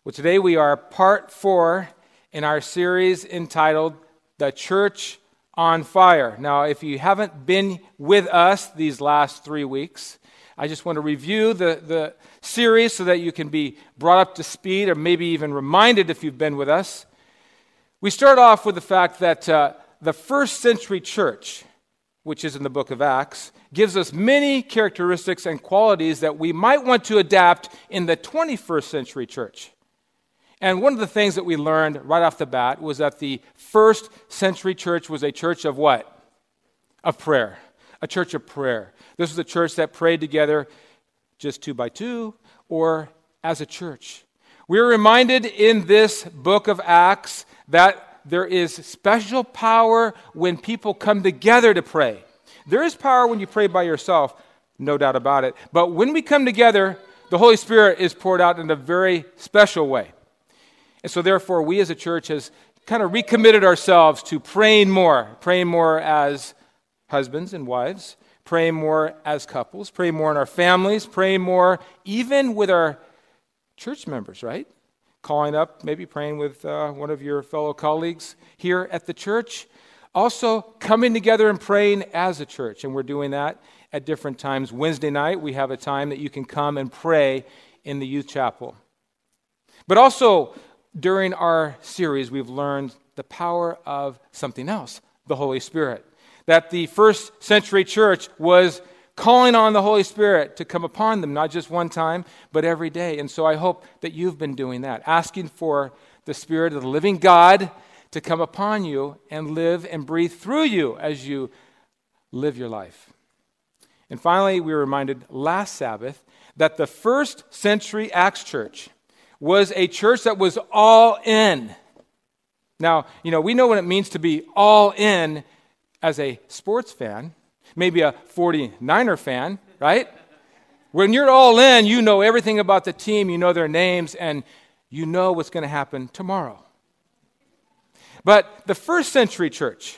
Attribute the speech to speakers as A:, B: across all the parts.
A: Well, today we are part 4 in our series entitled The Church on Fire. Now, if you haven't been with us these last 3 weeks, I just want to review the series so that you can be brought up to speed or maybe even reminded if you've been with us. We start off with the fact that the first century church, which is in the book of Acts, gives us many characteristics and qualities that we might want to adapt in the 21st century church. And one of the things that we learned right off the bat was that the first century church was a church of what? Of prayer. A church of prayer. This was a church that prayed together just 2 by 2 or as a church. We are reminded in this book of Acts that there is special power when people come together to pray. There is power when you pray by yourself, no doubt about it. But when we come together, the Holy Spirit is poured out in a very special way. And so therefore, we as a church has kind of recommitted ourselves to praying more as husbands and wives, praying more as couples, praying more in our families, praying more even with our church members, right? Calling up, maybe praying with one of your fellow colleagues here at the church. Also coming together and praying as a church, and we're doing that at different times. Wednesday night, we have a time that you can come and pray in the youth chapel. But also, during our series, we've learned the power of something else, the Holy Spirit. That the first century church was calling on the Holy Spirit to come upon them, not just one time, but every day. And so I hope that you've been doing that, asking for the Spirit of the living God to come upon you and live and breathe through you as you live your life. And finally, we were reminded last Sabbath that the first century Acts church was a church that was all in. Now, we know what it means to be all in as a sports fan, maybe a 49er fan, right? When you're all in, you know everything about the team, you know their names, and you know what's going to happen tomorrow. But the first century church,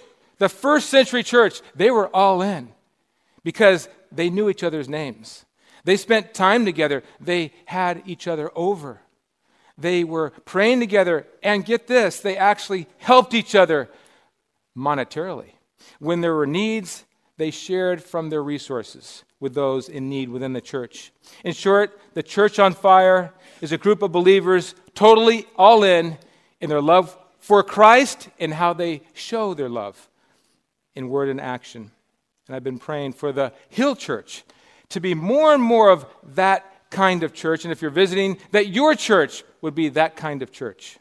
A: they were all in because they knew each other's names. They spent time together. They had each other over. They were praying together, and get this, they actually helped each other monetarily. When there were needs, they shared from their resources with those in need within the church. In short, the Church on Fire is a group of believers totally all in their love for Christ and how they show their love in word and action. And I've been praying for the Hill Church to be more and more of that kind of church, and if you're visiting, that your church would be that kind of church.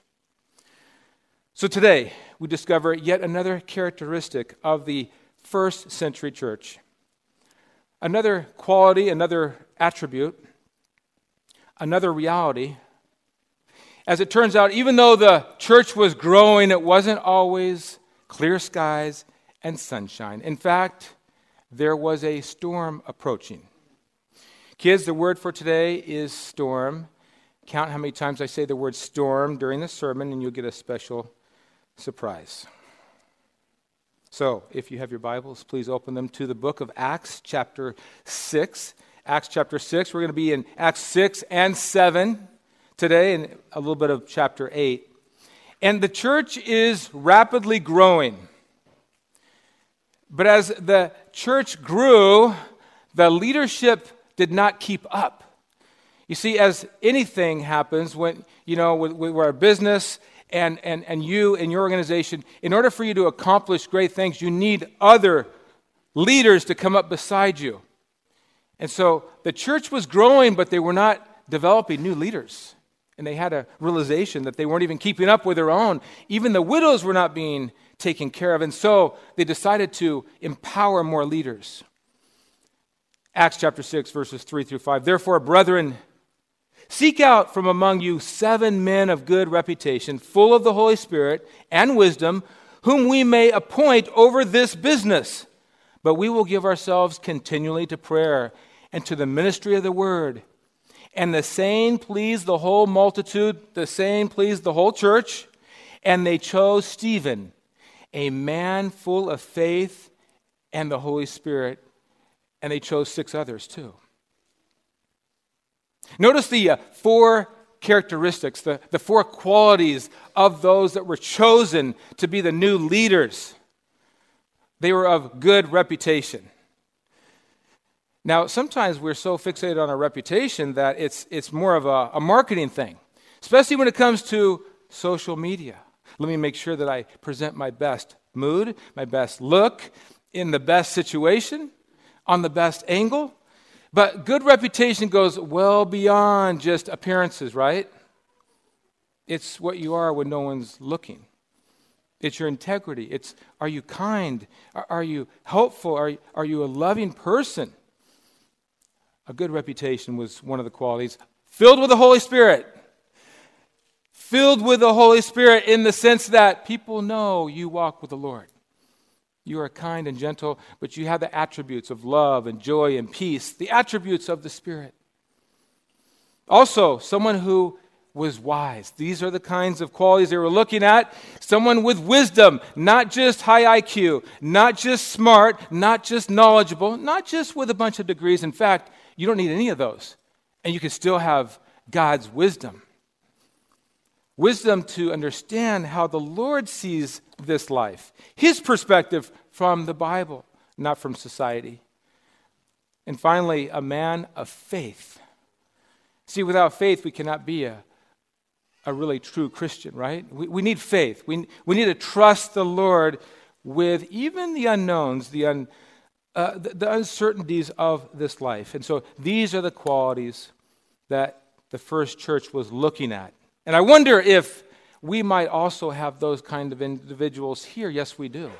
A: So today, we discover yet another characteristic of the first century church. Another quality, another attribute, another reality. As it turns out, even though the church was growing, it wasn't always clear skies and sunshine. In fact, there was a storm approaching. Kids, the word for today is storm. Count how many times I say the word storm during the sermon, and you'll get a special surprise. So, if you have your Bibles, please open them to the book of Acts, chapter 6. Acts chapter 6. We're going to be in Acts 6 and 7 today, and a little bit of chapter 8. And the church is rapidly growing. But as the church grew, the leadership did not keep up. You see, as anything happens when, with our business and you and your organization, in order for you to accomplish great things, you need other leaders to come up beside you. And so the church was growing, but they were not developing new leaders. And they had a realization that they weren't even keeping up with their own. Even the widows were not being taken care of. And so they decided to empower more leaders. Acts chapter 6, verses 3 through 5. Therefore, brethren, seek out from among you 7 men of good reputation, full of the Holy Spirit and wisdom, whom we may appoint over this business. But we will give ourselves continually to prayer and to the ministry of the word. And the saying pleased the whole multitude, the saying pleased the whole church. And they chose Stephen, a man full of faith and the Holy Spirit. And they chose 6 others too. Notice the 4 characteristics, the four qualities of those that were chosen to be the new leaders. They were of good reputation. Now, sometimes we're so fixated on our reputation that it's more of a marketing thing, especially when it comes to social media. Let me make sure that I present my best mood, my best look, in the best situation, on the best angle. But good reputation goes well beyond just appearances, right? It's what you are when no one's looking. It's your integrity. It's, are you kind? Are you helpful? Are you a loving person? A good reputation was one of the qualities. Filled with the Holy Spirit. Filled with the Holy Spirit in the sense that people know you walk with the Lord. You are kind and gentle, but you have the attributes of love and joy and peace, the attributes of the Spirit. Also, someone who was wise. These are the kinds of qualities they were looking at. Someone with wisdom, not just high IQ, not just smart, not just knowledgeable, not just with a bunch of degrees. In fact, you don't need any of those, and you can still have God's wisdom. Wisdom to understand how the Lord sees this life. His perspective from the Bible, not from society. And finally, a man of faith. See, without faith, we cannot be a really true Christian, right? We need faith. We need to trust the Lord with even the unknowns, the uncertainties of this life. And so these are the qualities that the first church was looking at. And I wonder if we might also have those kind of individuals here. Yes, we do.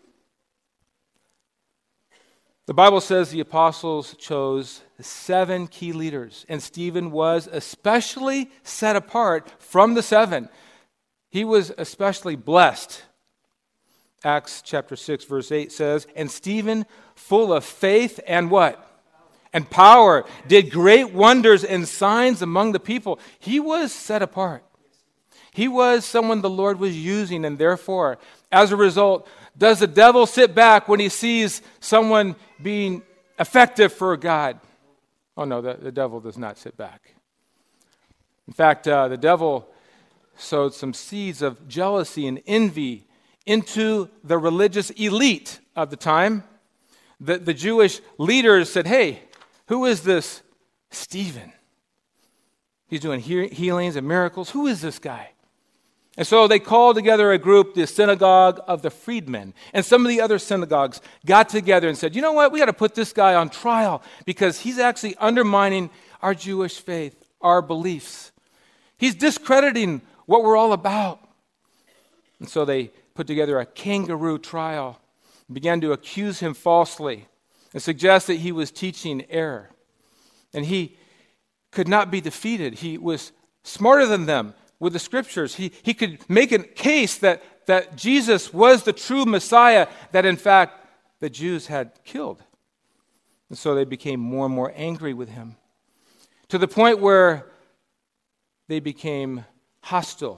A: The Bible says the apostles chose 7 key leaders, and Stephen was especially set apart from the 7. He was especially blessed. Acts chapter 6, verse 8 says, and Stephen, full of faith and what? And power, did great wonders and signs among the people. He was set apart. He was someone the Lord was using, and therefore, as a result, does the devil sit back when he sees someone being effective for God? Oh no, the devil does not sit back. In fact, the devil sowed some seeds of jealousy and envy into the religious elite of the time. The Jewish leaders said, hey, who is this Stephen? He's doing healings and miracles. Who is this guy? And so they called together a group, the synagogue of the freedmen. And some of the other synagogues got together and said, you know what, we got to put this guy on trial because he's actually undermining our Jewish faith, our beliefs. He's discrediting what we're all about. And so they put together a kangaroo trial, began to accuse him falsely, and suggest that he was teaching error. And he could not be defeated. He was smarter than them with the scriptures. He could make a case that Jesus was the true Messiah that in fact the Jews had killed. And so they became more and more angry with him to the point where they became hostile.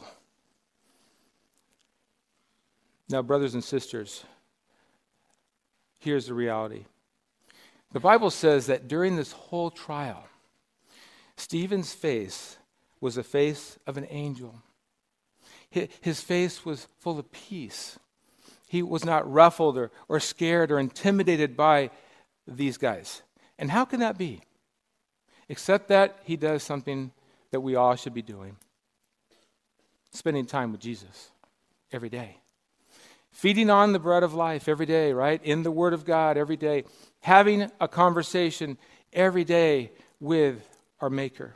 A: Now, brothers and sisters, here's the reality. The Bible says that during this whole trial, Stephen's face was the face of an angel. His face was full of peace. He was not ruffled or scared or intimidated by these guys. And how can that be? Except that he does something that we all should be doing. Spending time with Jesus every day. Feeding on the bread of life every day, right? In the Word of God every day. Having a conversation every day with our Maker.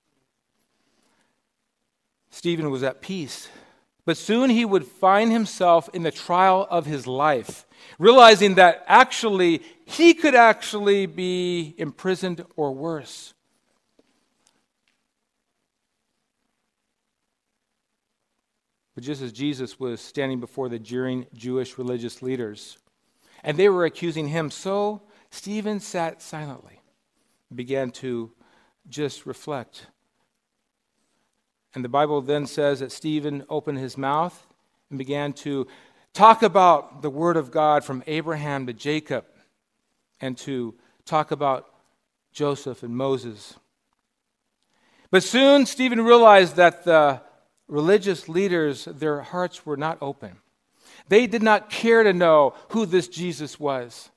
A: Stephen was at peace. But soon he would find himself in the trial of his life, realizing that actually he could actually be imprisoned or worse. But just as Jesus was standing before the jeering Jewish religious leaders, and they were accusing him, so Stephen sat silently, began to just reflect. And the Bible then says that Stephen opened his mouth and began to talk about the Word of God from Abraham to Jacob, and to talk about Joseph and Moses. But soon Stephen realized that the religious leaders, their hearts were not open. They did not care to know who this Jesus was.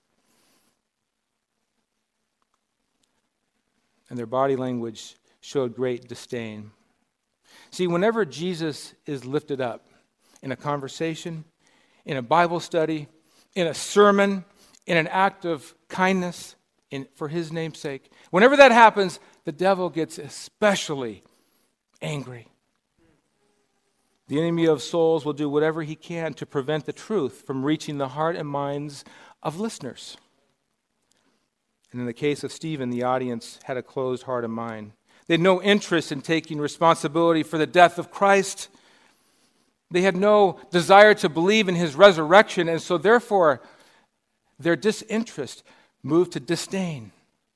A: And their body language showed great disdain. See, whenever Jesus is lifted up in a conversation, in a Bible study, in a sermon, in an act of kindness for his name's sake, whenever that happens, the devil gets especially angry. The enemy of souls will do whatever he can to prevent the truth from reaching the heart and minds of listeners. And in the case of Stephen, the audience had a closed heart and mind. They had no interest in taking responsibility for the death of Christ. They had no desire to believe in his resurrection, and so therefore their disinterest moved to disdain.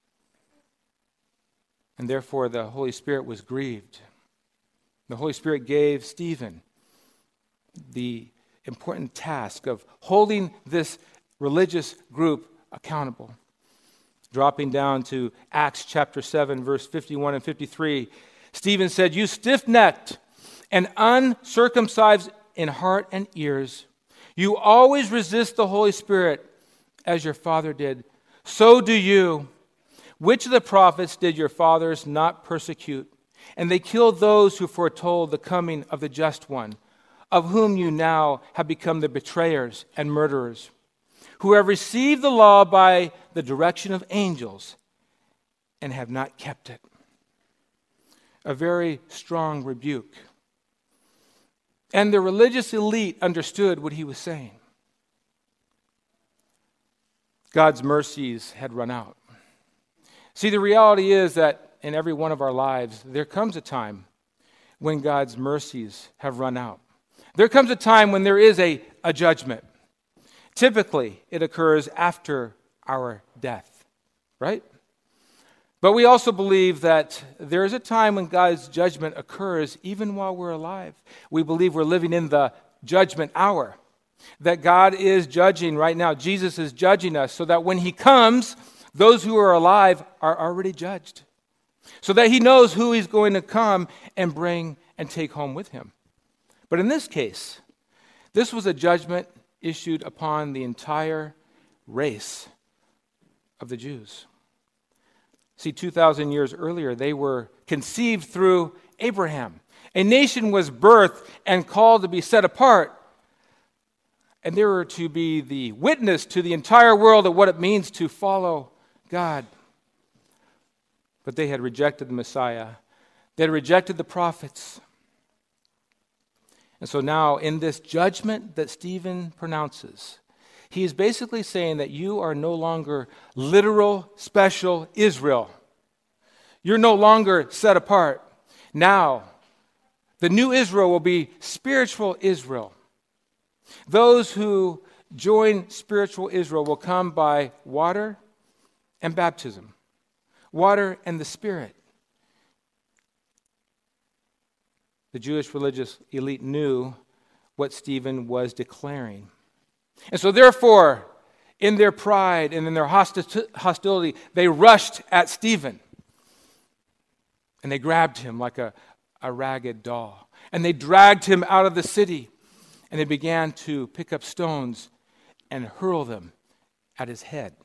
A: And therefore the Holy Spirit was grieved. The Holy Spirit gave Stephen the important task of holding this religious group accountable. Dropping down to Acts chapter 7, verse 51 and 53, Stephen said, "You stiff-necked and uncircumcised in heart and ears, you always resist the Holy Spirit as your father did. So do you. Which of the prophets did your fathers not persecute? And they killed those who foretold the coming of the Just One, of whom you now have become the betrayers and murderers, who have received the law by the direction of angels and have not kept it." A very strong rebuke. And the religious elite understood what he was saying. God's mercies had run out. See, the reality is that in every one of our lives, there comes a time when God's mercies have run out. There comes a time when there is a judgment. Typically, it occurs after our death, right? But we also believe that there is a time when God's judgment occurs even while we're alive. We believe we're living in the judgment hour, that God is judging right now. Jesus is judging us so that when he comes, those who are alive are already judged, so that he knows who he's going to come and bring and take home with him. But in this case, this was a judgment issued upon the entire race of the Jews. See, 2,000 years earlier, they were conceived through Abraham. A nation was birthed and called to be set apart. And they were to be the witness to the entire world of what it means to follow God. But they had rejected the Messiah. They had rejected the prophets. And so now, in this judgment that Stephen pronounces, he is basically saying that you are no longer literal, special Israel. You're no longer set apart. Now, the new Israel will be spiritual Israel. Those who join spiritual Israel will come by water and baptism, water and the Spirit. The Jewish religious elite knew what Stephen was declaring. And so therefore, in their pride and in their hostility, they rushed at Stephen. And they grabbed him like a ragged doll. And they dragged him out of the city. And they began to pick up stones and hurl them at his head.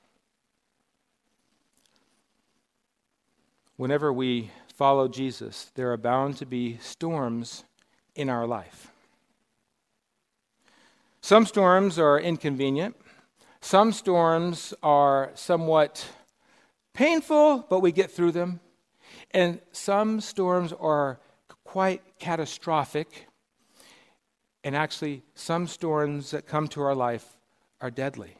A: Whenever we follow Jesus, there are bound to be storms in our life. Some storms are inconvenient. Some storms are somewhat painful, but we get through them. And some storms are quite catastrophic. And actually, some storms that come to our life are deadly.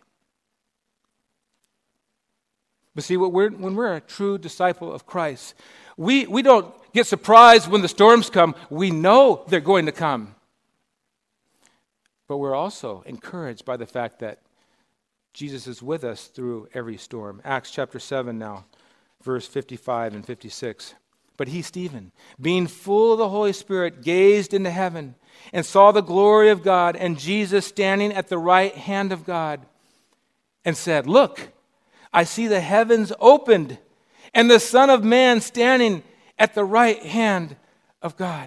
A: But see, when we're a true disciple of Christ, we don't get surprised when the storms come. We know they're going to come. But we're also encouraged by the fact that Jesus is with us through every storm. Acts chapter 7 now, verse 55 and 56. But he, Stephen, being full of the Holy Spirit, gazed into heaven and saw the glory of God and Jesus standing at the right hand of God, and said, "Look, I see the heavens opened and the Son of Man standing at the right hand of God.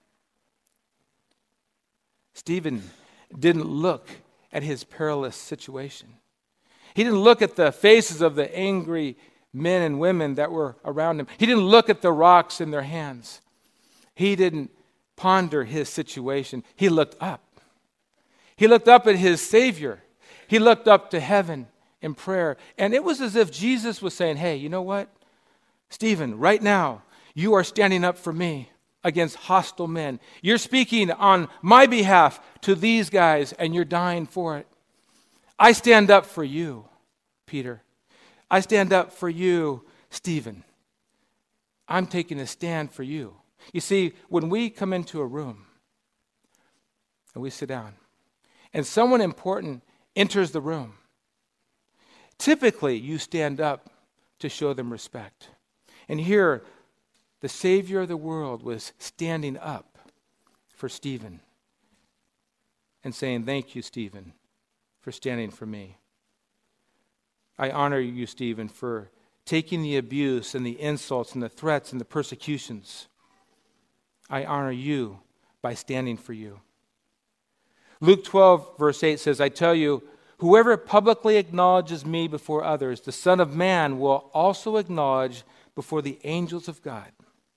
A: Stephen didn't look at his perilous situation. He didn't look at the faces of the angry men and women that were around him. He didn't look at the rocks in their hands. He didn't ponder his situation. He looked up. He looked up at his Savior. He looked up to heaven in prayer. And it was as if Jesus was saying, hey, you know what? Stephen, right now, you are standing up for me against hostile men. You're speaking on my behalf to these guys, and you're dying for it. I stand up for you, Peter. I stand up for you, Stephen. I'm taking a stand for you. You see, when we come into a room and we sit down, and someone important enters the room, typically you stand up to show them respect. And here, the Savior of the world was standing up for Stephen and saying, thank you, Stephen, for standing for me. I honor you, Stephen, for taking the abuse and the insults and the threats and the persecutions. I honor you by standing for you. Luke 12, verse 8 says, I tell you, whoever publicly acknowledges me before others, the Son of Man will also acknowledge before the angels of God.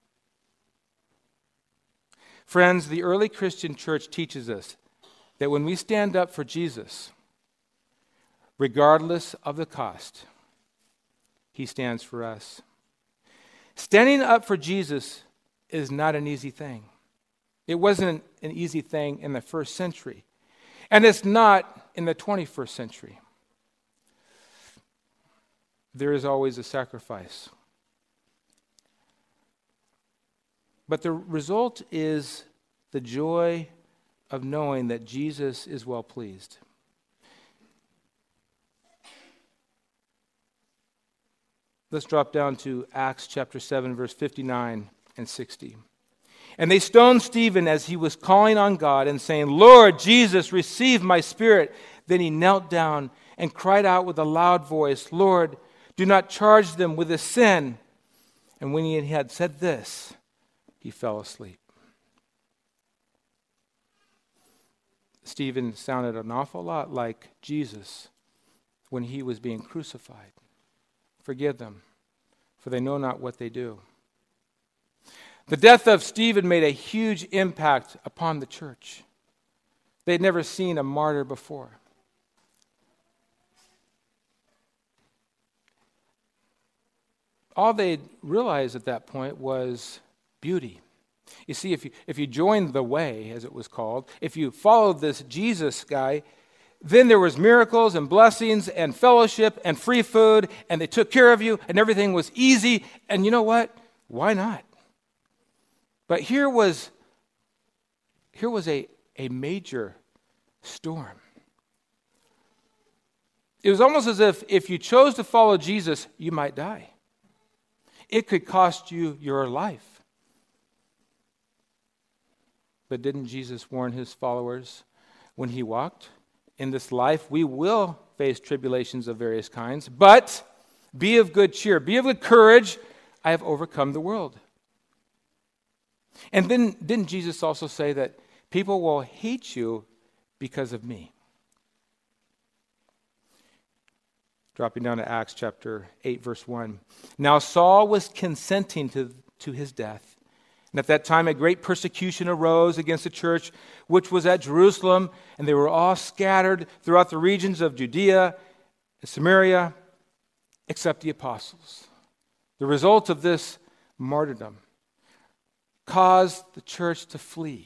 A: Friends, the early Christian church teaches us that when we stand up for Jesus, regardless of the cost, he stands for us. Standing up for Jesus is not an easy thing. It wasn't an easy thing in the first century. And it's not in the 21st century. There is always a sacrifice. But the result is the joy of knowing that Jesus is well pleased. Let's drop down to Acts chapter 7, verse 59 and 60. And they stoned Stephen as he was calling on God and saying, Lord Jesus, receive my spirit. Then he knelt down and cried out with a loud voice, Lord, do not charge them with this sin. And when he had said this, he fell asleep. Stephen sounded an awful lot like Jesus when he was being crucified. Forgive them, for they know not what they do. The death of Stephen made a huge impact upon the church. They'd never seen a martyr before. All they realized at that point was beauty. You see, if you joined the way, as it was called, if you followed this Jesus guy, then there was miracles and blessings and fellowship and free food, and they took care of you, and everything was easy. And you know what? Why not? But here was a major storm. It was almost as if you chose to follow Jesus, you might die. It could cost you your life. But didn't Jesus warn his followers when he walked? In this life, we will face tribulations of various kinds, but be of good cheer, be of good courage. I have overcome the world. And then didn't Jesus also say that people will hate you because of me? Dropping down to Acts chapter 8, verse 1. Now Saul was consenting to his death. And at that time a great persecution arose against the church, which was at Jerusalem, and they were all scattered throughout the regions of Judea and Samaria, except the apostles. The result of this martyrdom caused the church to flee.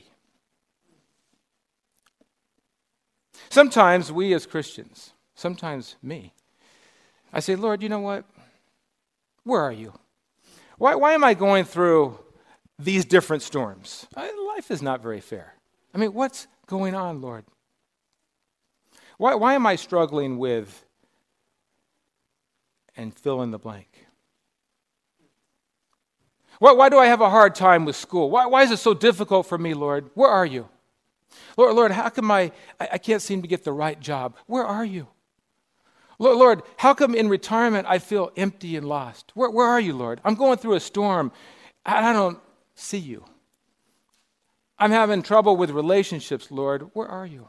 A: Sometimes we as Christians, sometimes me, I say, Lord, you know what? Where are you? Why am I going through these different storms? Life is not very fair. I mean, what's going on, Lord? Why am I struggling with and fill in the blank? Why do I have a hard time with school? Why is it so difficult for me, Lord? Where are you? Lord, how come I can't seem to get the right job? Where are you? Lord, how come in retirement I feel empty and lost? Where are you, Lord? I'm going through a storm. I don't see you. I'm having trouble with relationships, Lord. Where are you?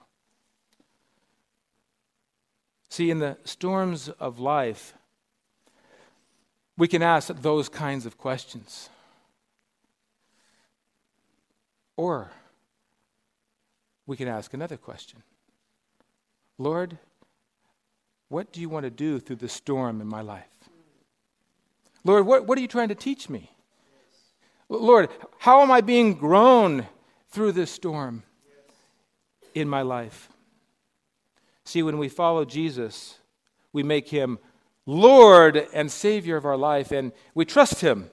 A: See, in the storms of life, we can ask those kinds of questions. Or we can ask another question. Lord, what do you want to do through the storm in my life? Lord, what are you trying to teach me? Lord, how am I being grown through this storm in my life? See, when we follow Jesus, we make him Lord and Savior of our life, and we trust him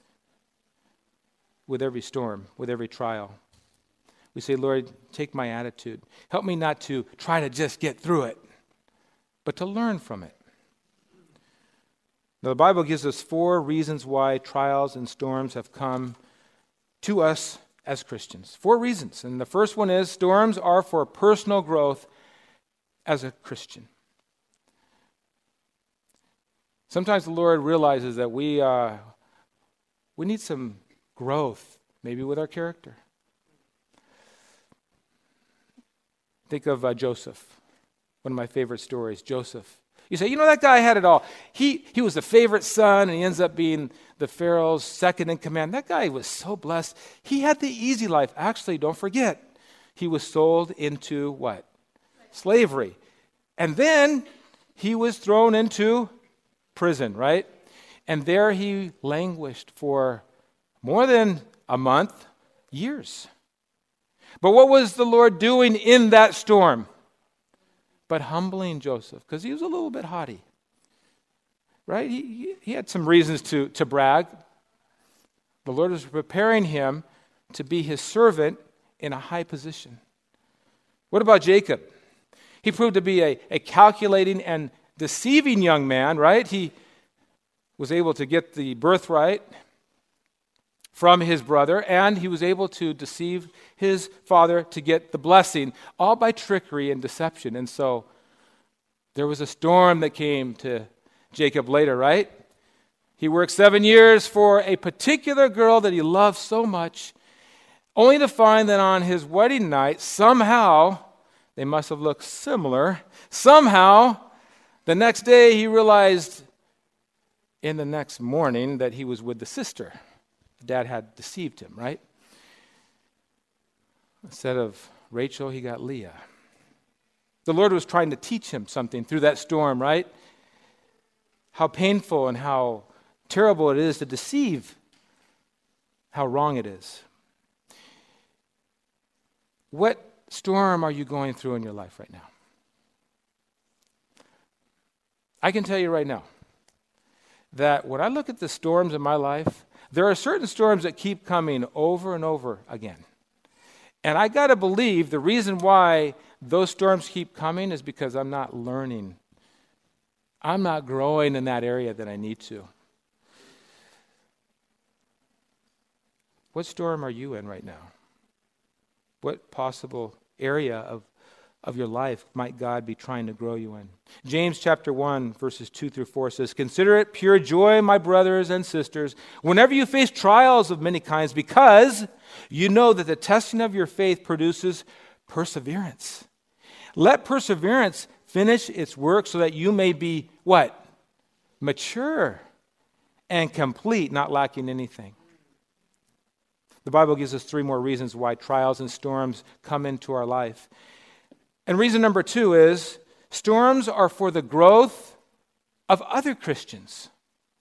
A: with every storm, with every trial. We say, Lord, take my attitude. Help me not to try to just get through it, but to learn from it. Now, the Bible gives us 4 reasons why trials and storms have come to us as Christians. 4 reasons. And the first one is storms are for personal growth as a Christian. Sometimes the Lord realizes that we need some growth, maybe with our character. Think of Joseph, one of my favorite stories, Joseph. You say, that guy had it all. He was the favorite son, and he ends up being the Pharaoh's second in command. That guy was so blessed. He had the easy life. Actually, don't forget, he was sold into what? Slavery. And then he was thrown into prison, right? And there he languished for more than a month, years. But what was the Lord doing in that storm? But humbling Joseph, because he was a little bit haughty, right? He had some reasons to brag. The Lord was preparing him to be his servant in a high position. What about Jacob? He proved to be a calculating and deceiving young man, right? He was able to get the birthright from his brother, and he was able to deceive his father to get the blessing, all by trickery and deception. And so there was a storm that came to Jacob later, right? He worked 7 years for a particular girl that he loved so much, only to find that on his wedding night, somehow, they must have looked similar. Somehow, the next day he realized in the next morning that he was with the sister. Dad had deceived him, right? Instead of Rachel, he got Leah. The Lord was trying to teach him something through that storm, right? How painful and how terrible it is to deceive. How wrong it is. What storm are you going through in your life right now? I can tell you right now that when I look at the storms in my life, there are certain storms that keep coming over and over again. And I got to believe the reason why those storms keep coming is because I'm not learning. I'm not growing in that area that I need to. What storm are you in right now? What possible area of your life might God be trying to grow you in? James chapter 1, verses 2 through 4 says, "Consider it pure joy, my brothers and sisters, whenever you face trials of many kinds, because you know that the testing of your faith produces perseverance. Let perseverance finish its work so that you may be," what? "Mature and complete, not lacking anything." The Bible gives us 3 more reasons why trials and storms come into our life. And reason number 2 is storms are for the growth of other Christians.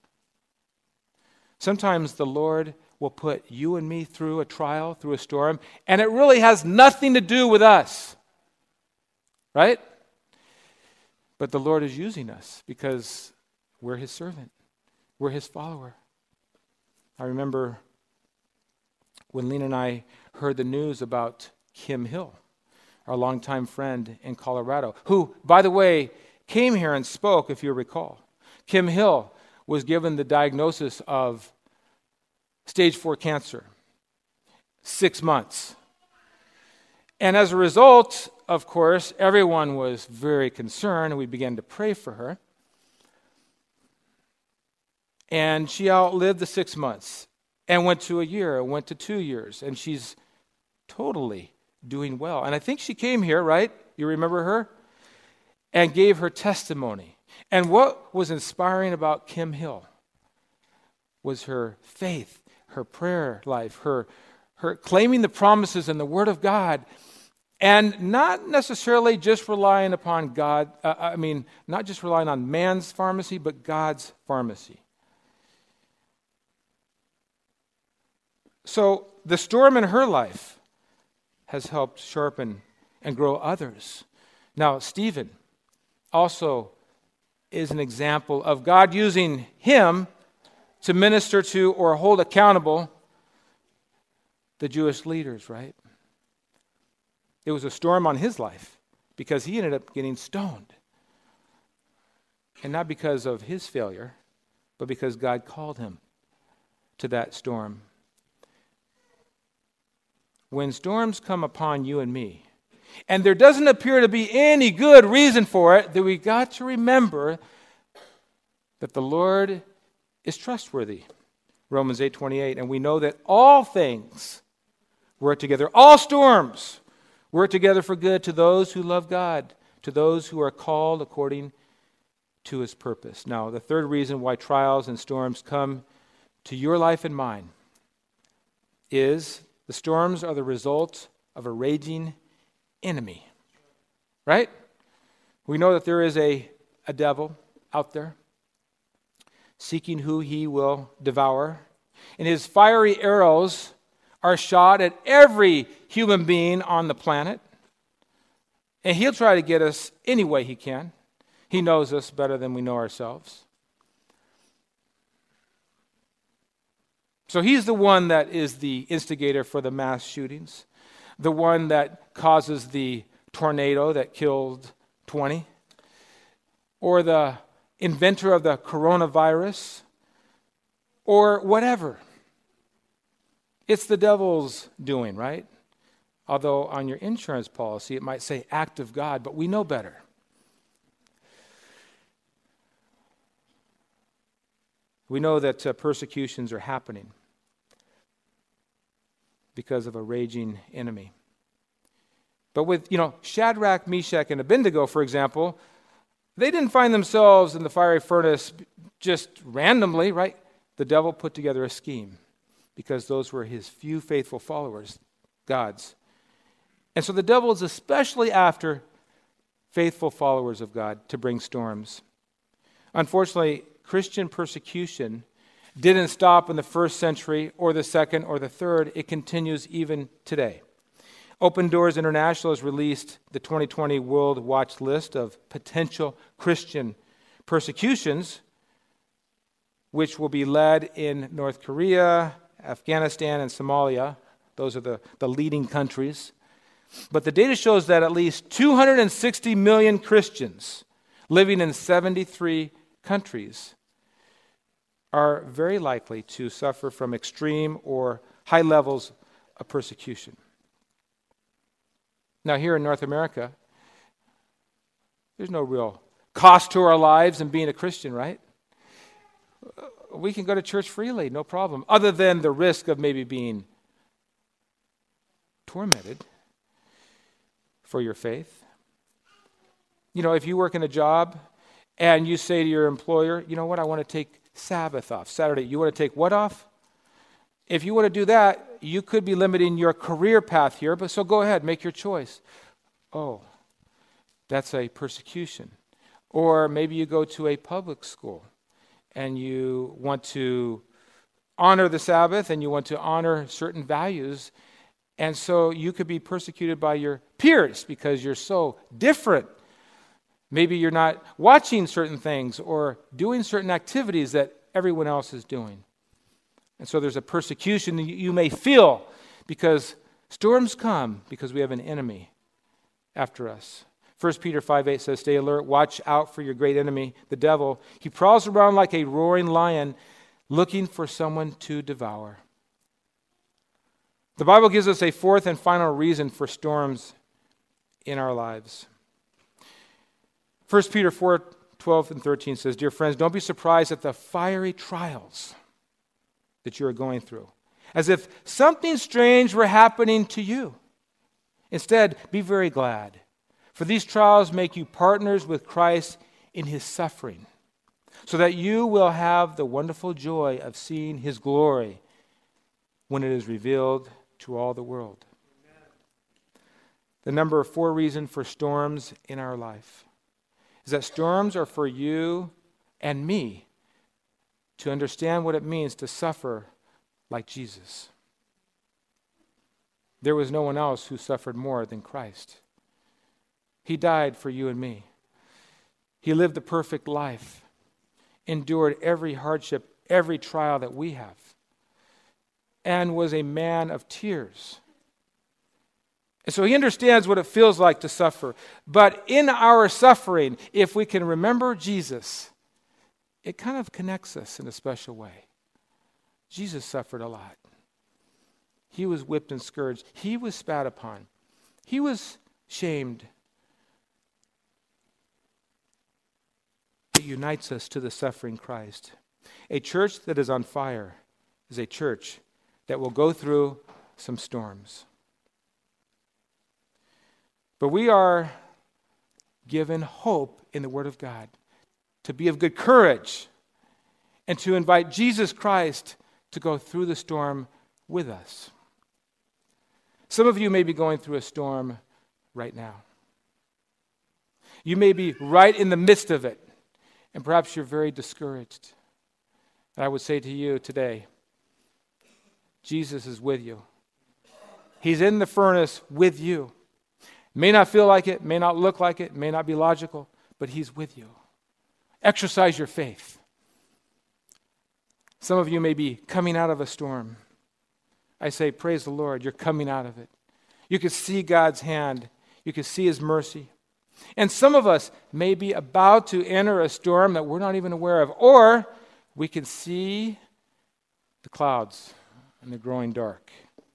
A: Sometimes the Lord will put you and me through a trial, through a storm, and it really has nothing to do with us. Right? But the Lord is using us because we're his servant. We're his follower. I remember when Lena and I heard the news about Kim Hill, our longtime friend in Colorado, who, by the way, came here and spoke, if you recall. Kim Hill was given the diagnosis of stage 4 cancer, 6 months. And as a result, of course, everyone was very concerned, and we began to pray for her. And she outlived the 6 months. and went to a year, and went to 2 years, and she's totally doing well. And I think she came here, right? You remember her? And gave her testimony. And what was inspiring about Kim Hill was her faith, her prayer life, her claiming the promises and the Word of God, and not necessarily just relying upon God, not just relying on man's pharmacy, but God's pharmacy. So the storm in her life has helped sharpen and grow others. Now, Stephen also is an example of God using him to minister to or hold accountable the Jewish leaders, right? It was a storm on his life because he ended up getting stoned. And not because of his failure, but because God called him to that storm. When storms come upon you and me, and there doesn't appear to be any good reason for it, then we got to remember that the Lord is trustworthy. Romans 8:28, and we know that all things work together, all storms work together for good to those who love God, to those who are called according to his purpose. Now, the third reason why trials and storms come to your life and mine is the storms are the result of a raging enemy. Right? We know that there is a devil out there seeking who he will devour. And his fiery arrows are shot at every human being on the planet. And he'll try to get us any way he can. He knows us better than we know ourselves. So he's the one that is the instigator for the mass shootings, the one that causes the tornado that killed 20, or the inventor of the coronavirus, or whatever. It's the devil's doing, right? Although on your insurance policy it might say act of God, but we know better. We know that persecutions are happening because of a raging enemy. But with, Shadrach, Meshach, and Abednego, for example, they didn't find themselves in the fiery furnace just randomly, right? The devil put together a scheme because those were his few faithful followers, God's. And so the devil is especially after faithful followers of God to bring storms. Unfortunately, Christian persecution didn't stop in the first century or the second or the third. It continues even today. Open Doors International has released the 2020 World Watch list of potential Christian persecutions, which will be led in North Korea, Afghanistan, and Somalia. Those are the leading countries. But the data shows that at least 260 million Christians living in 73 countries are very likely to suffer from extreme or high levels of persecution. Now, here in North America, there's no real cost to our lives in being a Christian, right? We can go to church freely, no problem, other than the risk of maybe being tormented for your faith. If you work in a job and you say to your employer, you know what, I want to take Sabbath off, Saturday. You want to take what off? If you want to do that, you could be limiting your career path here, but so go ahead, make your choice. Oh, that's a persecution. Or maybe you go to a public school and you want to honor the Sabbath and you want to honor certain values, and so you could be persecuted by your peers because you're so different. Maybe you're not watching certain things or doing certain activities that everyone else is doing. And so there's a persecution that you may feel because storms come because we have an enemy after us. 1 Peter 5:8 says, stay alert, watch out for your great enemy, the devil. He prowls around like a roaring lion looking for someone to devour. The Bible gives us a fourth and final reason for storms in our lives. 1 Peter 4:12 and 13 says, dear friends, don't be surprised at the fiery trials that you are going through. as if something strange were happening to you. Instead, be very glad, for these trials make you partners with Christ in his suffering, so that you will have the wonderful joy of seeing his glory when it is revealed to all the world. Amen. The number 4 reason for storms in our life is that storms are for you and me to understand what it means to suffer like Jesus. There was no one else who suffered more than Christ. He died for you and me. He lived the perfect life, endured every hardship, every trial that we have, and was a man of tears. And so he understands what it feels like to suffer. But in our suffering, if we can remember Jesus, it kind of connects us in a special way. Jesus suffered a lot. He was whipped and scourged. He was spat upon. He was shamed. It unites us to the suffering Christ. A church that is on fire is a church that will go through some storms. But we are given hope in the Word of God to be of good courage and to invite Jesus Christ to go through the storm with us. Some of you may be going through a storm right now. You may be right in the midst of it, and perhaps you're very discouraged. And I would say to you today, Jesus is with you. He's in the furnace with you. May not feel like it, may not look like it, may not be logical, but he's with you. Exercise your faith. Some of you may be coming out of a storm. I say, praise the Lord, you're coming out of it. You can see God's hand. You can see his mercy. And some of us may be about to enter a storm that we're not even aware of, or we can see the clouds and the growing dark.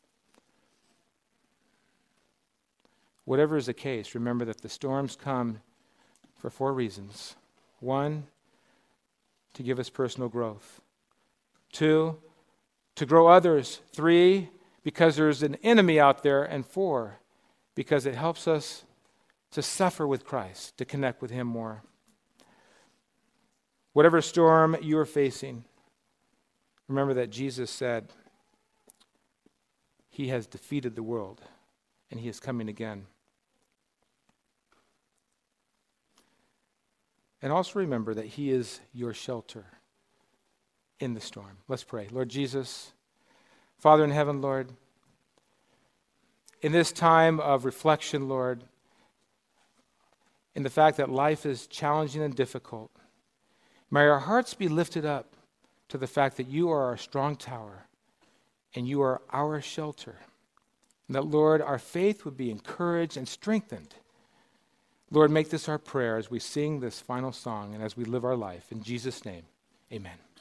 A: Whatever is the case, remember that the storms come for 4 reasons. 1, to give us personal growth. 2, to grow others. 3, because there's an enemy out there. And 4, because it helps us to suffer with Christ, to connect with him more. Whatever storm you are facing, remember that Jesus said he has defeated the world and he is coming again. And also remember that he is your shelter in the storm. Let's pray. Lord Jesus, Father in heaven, Lord, in this time of reflection, Lord, in the fact that life is challenging and difficult, may our hearts be lifted up to the fact that you are our strong tower and you are our shelter. And that, Lord, our faith would be encouraged and strengthened. Lord, make this our prayer as we sing this final song and as we live our life. In Jesus' name, amen.